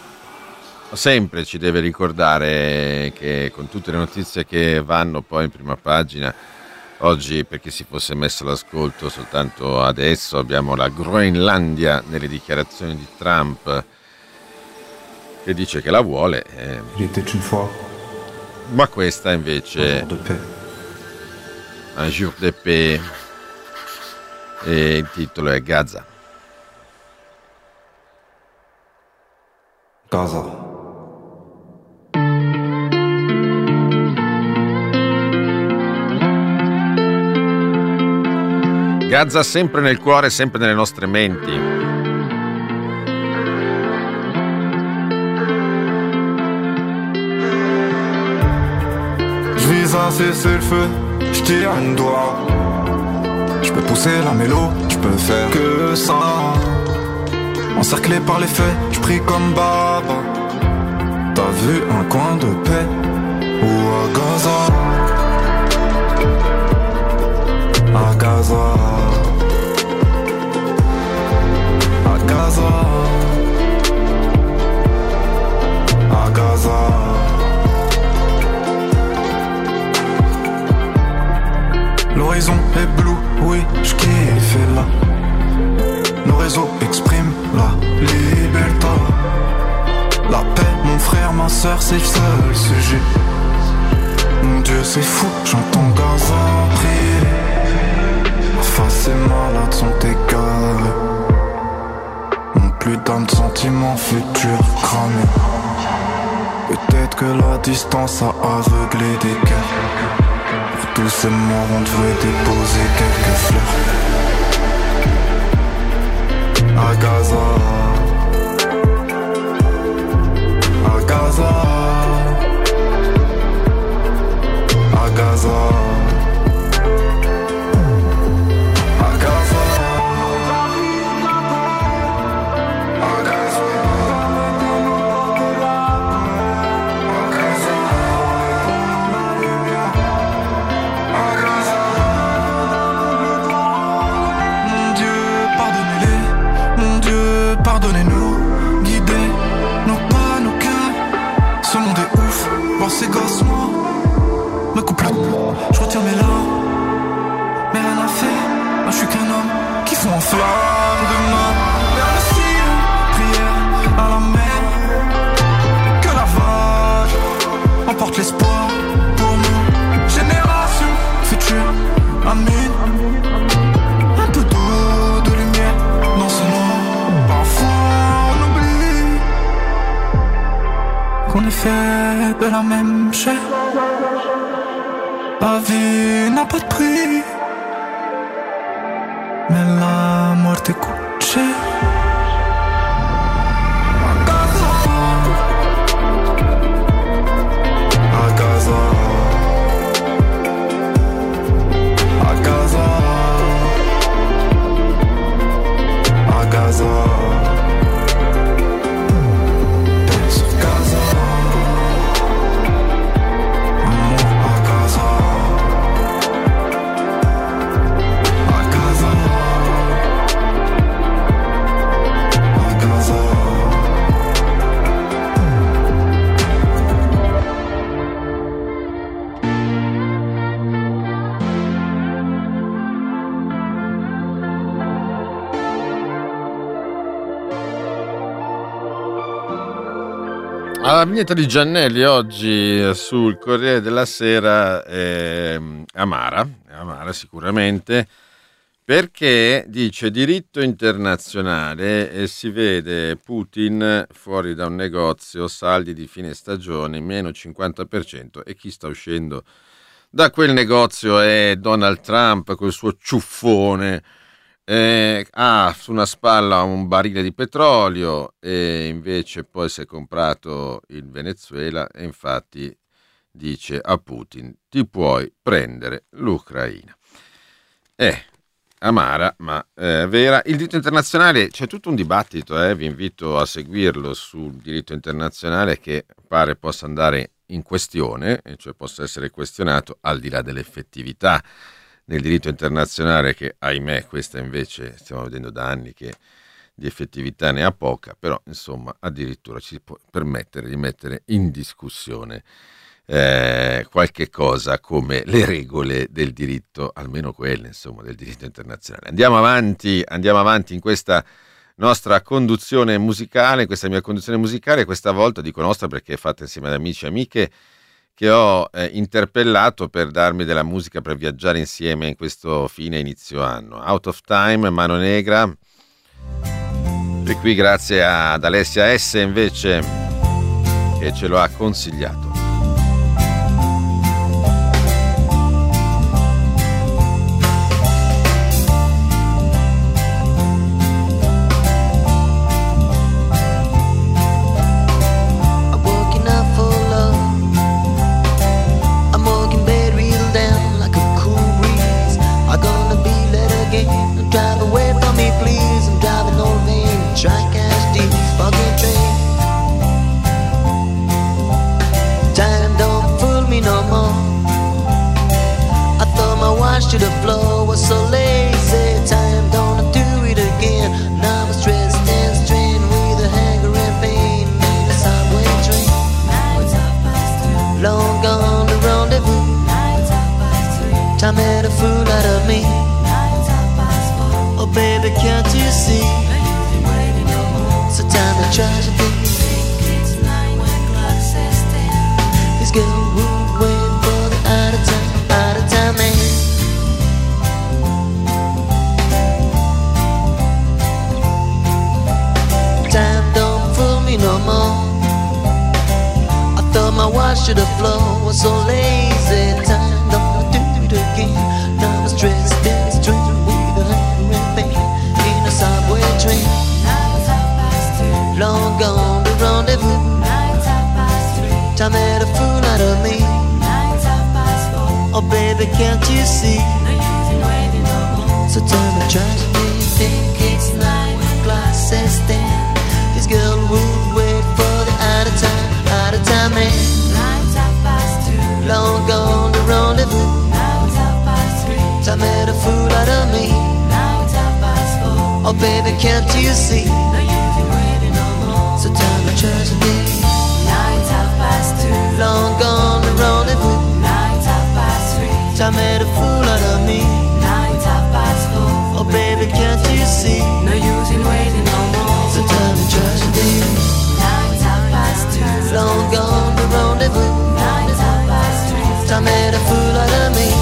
sempre ci deve ricordare, che con tutte le notizie che vanno poi in prima pagina, oggi, per chi si fosse messo all'ascolto soltanto adesso, abbiamo la Groenlandia nelle dichiarazioni di Trump che dice che la vuole, ma questa invece Un jour de paix, e il titolo è Gaza. Gaza sempre nel cuore, sempre nelle nostre menti. Je vise à cesser le feu, je tire un doigt. Je peux pousser la mélo, je peux faire que ça. Encerclé par les faits, je prie comme Baba. T'as vu un coin de paix ou à Gaza? À Gaza. ébloui, je kiffe là. Nos réseaux expriment la liberté. La paix, mon frère, ma soeur, c'est le seul sujet. Mon Dieu, c'est fou, j'entends Gaza prier. Ma face est malade, sont égarés. Mon plus d'âme, de sentiments futurs cramés. Peut-être que la distance a aveuglé des cœurs. Pour tous ces morts, on devrait déposer quelques fleurs. À Gaza, à Gaza, à Gaza, à Gaza. Pardonnez-nous, guidez nos pas, nos cœurs. Ce monde est ouf, voir ces gosses, moi me coupe le dos, je retire mes larmes. Mais rien à faire, moi je suis qu'un homme qui fond en flamme demain. Vers le ciel, prière à la mer. Que la vague emporte l'espoir pour nous. Génération future, amine. Un peu d'eau, de lumière dans ce noir. On est fait de la même chair. La vie n'a pas de prix, mais la mort coûte cher. À Gaza, à Gaza, à Gaza, à Gaza. La vignetta di Giannelli oggi sul Corriere della Sera è amara sicuramente, perché dice diritto internazionale e si vede Putin fuori da un negozio, saldi di fine stagione, meno 50%, e chi sta uscendo da quel negozio è Donald Trump col suo ciuffone. Ha su una spalla un barile di petrolio e invece poi si è comprato il Venezuela e infatti dice a Putin: ti puoi prendere l'Ucraina. Amara ma vera. Il diritto internazionale, c'è tutto un dibattito, vi invito a seguirlo, sul diritto internazionale, che pare possa andare in questione, e cioè possa essere questionato al di là dell'effettività nel diritto internazionale, che ahimè questa invece stiamo vedendo da anni che di effettività ne ha poca, però insomma addirittura ci può permettere di mettere in discussione qualche cosa come le regole del diritto, almeno quelle insomma del diritto internazionale. Andiamo avanti in questa nostra conduzione musicale, questa mia conduzione musicale, questa volta dico nostra perché è fatta insieme ad amici e amiche che ho interpellato per darmi della musica per viaggiare insieme in questo fine inizio anno. Out of Time, Mano Negra, e qui grazie ad Alessia S invece che ce lo ha consigliato. To the floor was so lazy. Time don't do it again. Now I'm stressed and strained with a hanger and pain. In a subway train, long gone the rendezvous. Time made a fool out of me. tragedy. It's 9 when clock says 10. This girl would wait for the out of time man. Time don't fool me no more. I thought my watch should have flown, was so lazy. Time don't do it again. Now I'm stressed and strained with a hunger and pain in a subway train. Long gone the rendezvous. Time made a fool out of me. Oh baby, can't you see? So tell me tragedy. Think it's 9 when clock says 10. This girl would wait for the out of time man. Long gone the rendezvous. Time made a fool out of me. Oh baby, can't you see? So tell me tragedy. Long gone the rendezvous. Time made a fool out of me. Oh baby, can't you see? No use in waiting no more. So tell me tragedy. Long gone the rendezvous. Time made a fool out of me.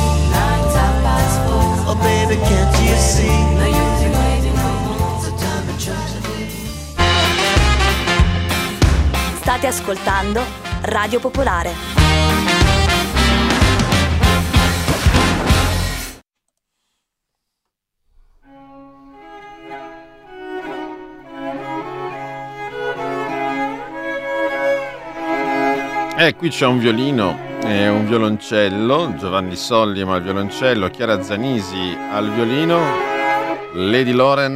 Oh baby, can't you see? No use in waiting no more. So tell me tragedy. State ascoltando Radio Popolare. Qui c'è un violino e un violoncello, Giovanni Sollima al violoncello, Chiara Zanisi al violino, Lady Loren.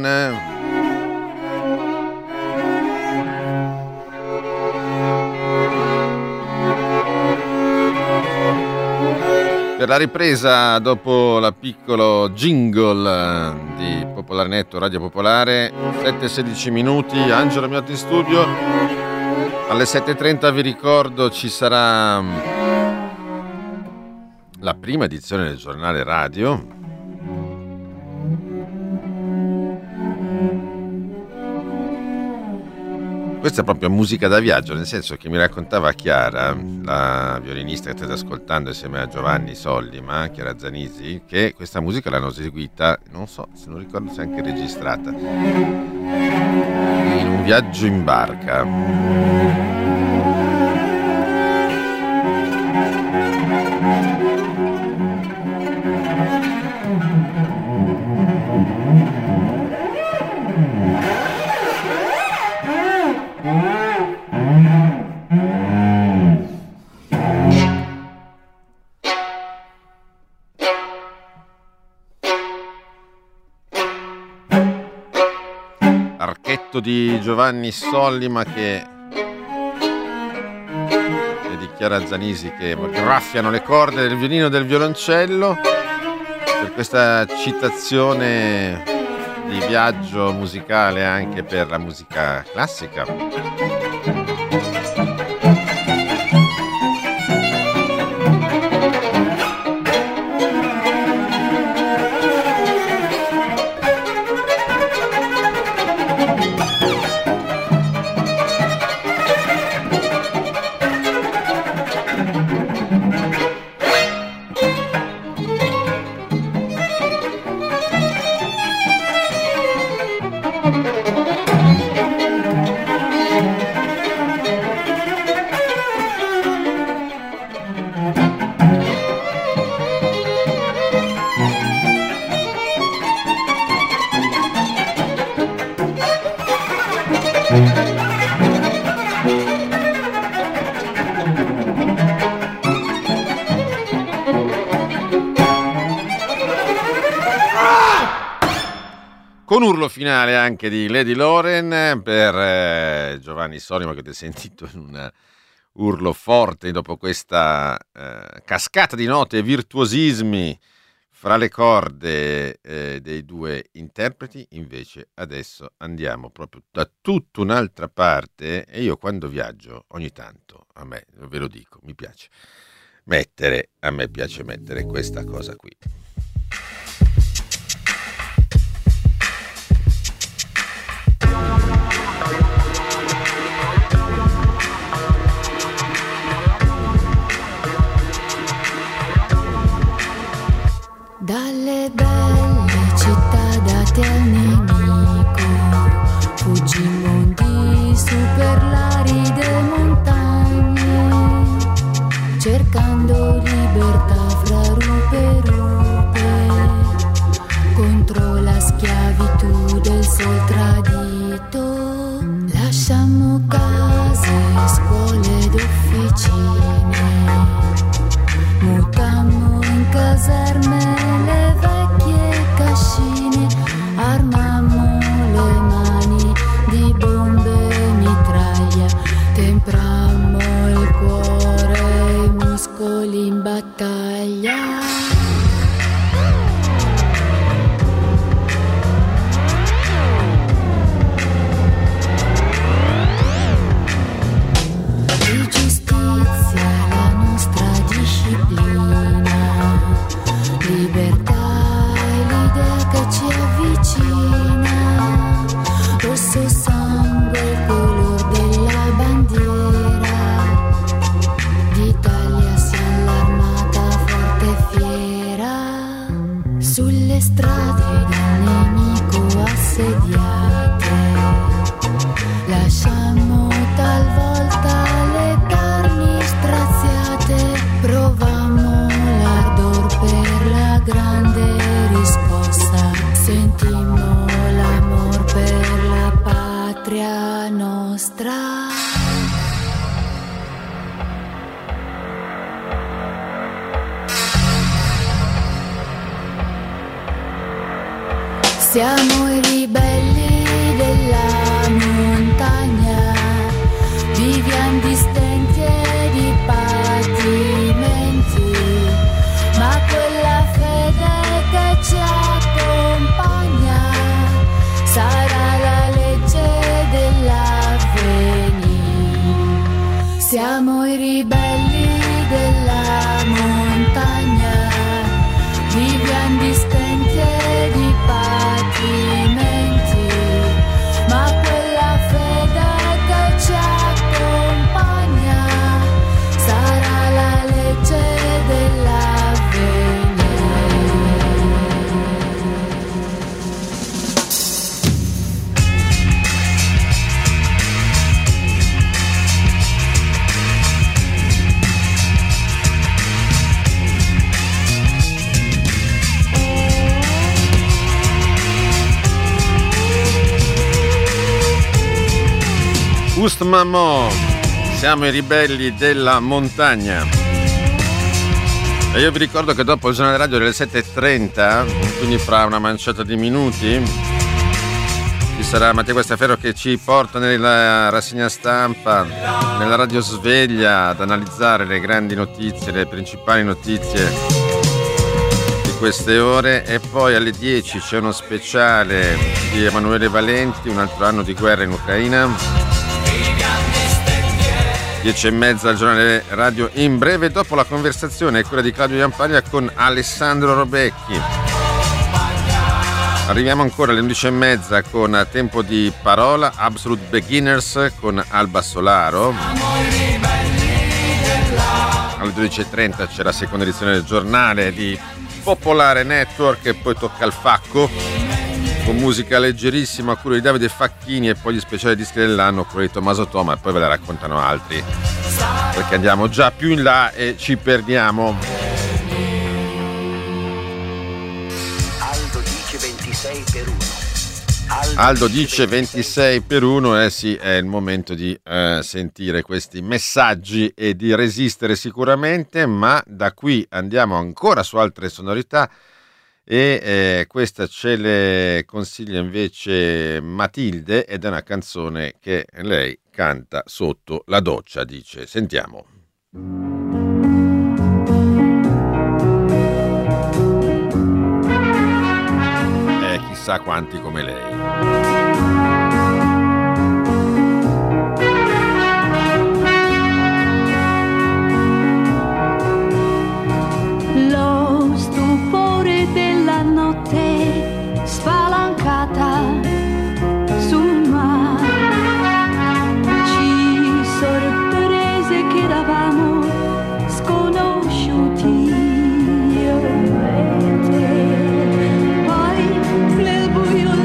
Per la ripresa dopo la piccolo jingle di Popolare Netto, Radio Popolare, 7:16 minuti, Angelo Miotti in studio. Alle 7:30 vi ricordo ci sarà la prima edizione del giornale radio. Questa è proprio musica da viaggio, nel senso che mi raccontava Chiara, la violinista che state ascoltando insieme a Giovanni Sollima, Chiara Zanisi, che questa musica l'hanno eseguita, non so, se non ricordo se è anche registrata, in un viaggio in barca. Di Giovanni Sollima e di Chiara Zanisi che graffiano le corde del violino e del violoncello per questa citazione di viaggio musicale anche per la musica classica. Con urlo finale anche di Lady Loren per Giovanni Sollima, che avete sentito in un urlo forte dopo questa cascata di note e virtuosismi fra le corde dei due interpreti. Invece adesso andiamo proprio da tutta un'altra parte, e io quando viaggio ogni tanto, a me, ve lo dico, mi piace mettere questa cosa qui. davanti al nemico, fuggimmo di su per l'aride montagne, cercando libertà fra rupe e rupe, contro la schiavitù del sol tradito. Lasciamo case, scuole ed officine, mutammo in caserme le vecchie cascine, armammo le mani di bombe e mitraglia, temprammo il cuore e i muscoli in battaglia. Libertà è l'idea che ci avvicina, rosso sangue il color della bandiera d'Italia, siamo l'armata forte e fiera, sulle strade dal nemico assediate, lasciamo talvolta le carni straziate, provammo l'ardor per la grande risposta, sentimmo l'amor per la patria nostra. Siamo i ribelli della montagna, viviamo di stenti e di patimenti, ma quella fede che ci accompagna sarà la legge dell'avvenire. Siamo i ribelli della montagna, viviamo di stenti e di patimenti, ma quella fede che ci accompagna sarà la legge dell'avvenire. Ust Mamò, siamo i ribelli della montagna. E io vi ricordo che dopo il giornale radio delle 7:30, quindi fra una manciata di minuti, ci sarà Matteo Guastaferro che ci porta nella rassegna stampa, nella radio sveglia, ad analizzare le grandi notizie, le principali notizie di queste ore. E poi alle 10 c'è uno speciale di Emanuele Valenti, un altro anno di guerra in Ucraina. 10:30 al giornale radio in breve. Dopo la conversazione è quella di Claudio Iampaglia con Alessandro Robecchi. Arriviamo ancora alle 11:30 con Tempo di Parola, Absolute Beginners con Alba Solaro. Alle 12:30 c'è la seconda edizione del giornale di Popolare Network e poi tocca al Facco con musica leggerissima a cura di Davide Facchini e poi gli speciali dischi dell'anno con di Tommaso Toma, e poi ve la raccontano altri perché andiamo già più in là e ci perdiamo. Aldo dice 26 per 1. Aldo dice 26 per 1, sì, è il momento di sentire questi messaggi e di resistere sicuramente, ma da qui andiamo ancora su altre sonorità. E questa ce le consiglia invece Matilde ed è una canzone che lei canta sotto la doccia, dice. Sentiamo. Chissà quanti come lei. Spalancata sul mare, ci sorprese che eravamo sconosciuti io e te, poi nel buio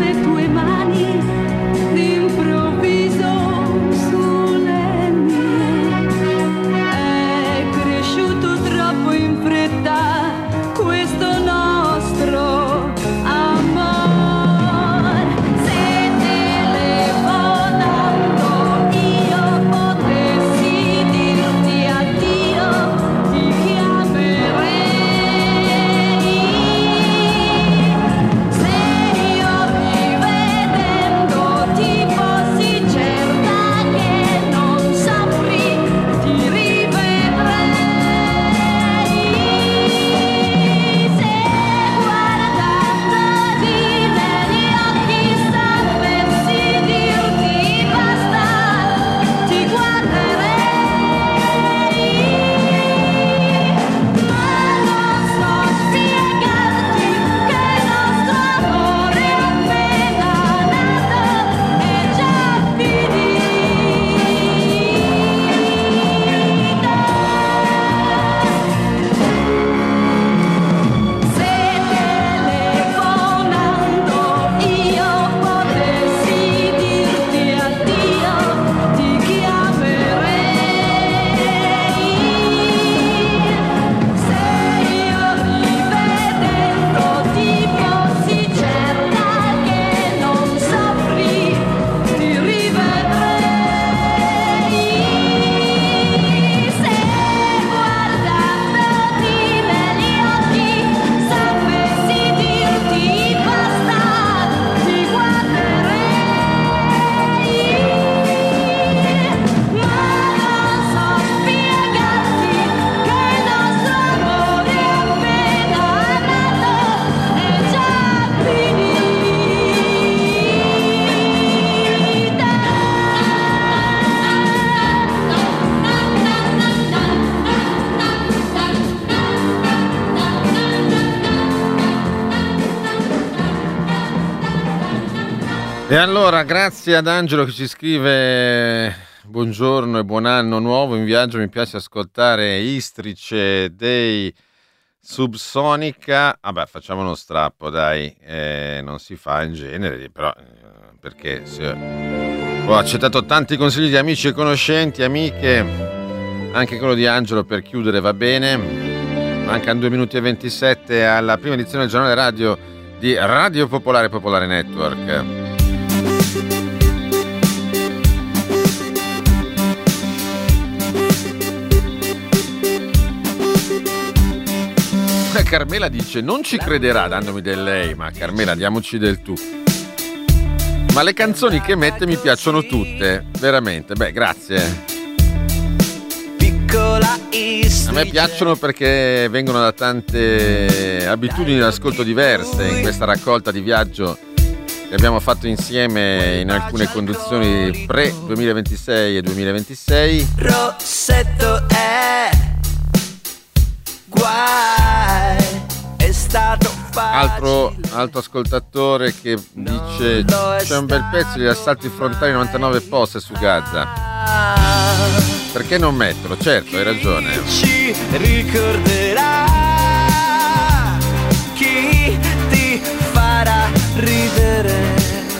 E allora, grazie ad Angelo che ci scrive buongiorno e buon anno nuovo in viaggio. Mi piace ascoltare Istrice dei Subsonica. Vabbè, facciamo uno strappo, dai, non si fa in genere, però perché ho accettato tanti consigli di amici e conoscenti, amiche, anche quello di Angelo per chiudere va bene. Mancano 2 minuti e 27 alla prima edizione del giornale radio di Radio Popolare Popolare Network. Carmela dice non ci crederà dandomi del lei, ma Carmela diamoci del tu. Ma le canzoni che mette mi piacciono tutte, veramente, beh grazie. A me piacciono perché vengono da tante abitudini di ascolto diverse in questa raccolta di viaggio che abbiamo fatto insieme in alcune conduzioni pre-2026 e 2026. Rossetto è guai, è stato facile. Altro ascoltatore che dice c'è un bel pezzo di Assalti Frontali 99 post su Gaza. Perché non metterlo? Certo, hai ragione. Ci ricorderà chi ti farà ridere,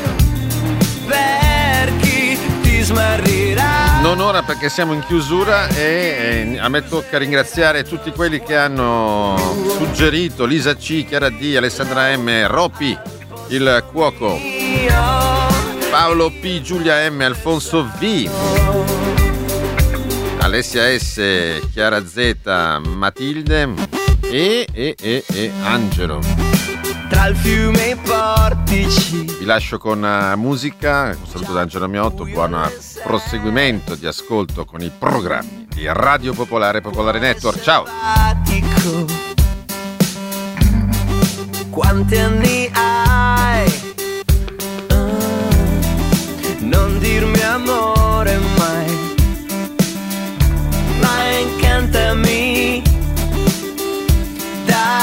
per chi ti smarrirà. Non ora perché siamo in chiusura e a me tocca ringraziare tutti quelli che hanno suggerito: Lisa C, Chiara D, Alessandra M, Ropi, il cuoco, Paolo P, Giulia M, Alfonso V, Alessia S, Chiara Z, Matilde e Angelo. Tra il fiume e i portici. Vi lascio con musica. Un saluto da Angelo Miotto, buon proseguimento di ascolto con i programmi di Radio Popolare Popolare Network. Ciao. Quanti anni hai? Non dirmi amore mai, ma incantami, dai.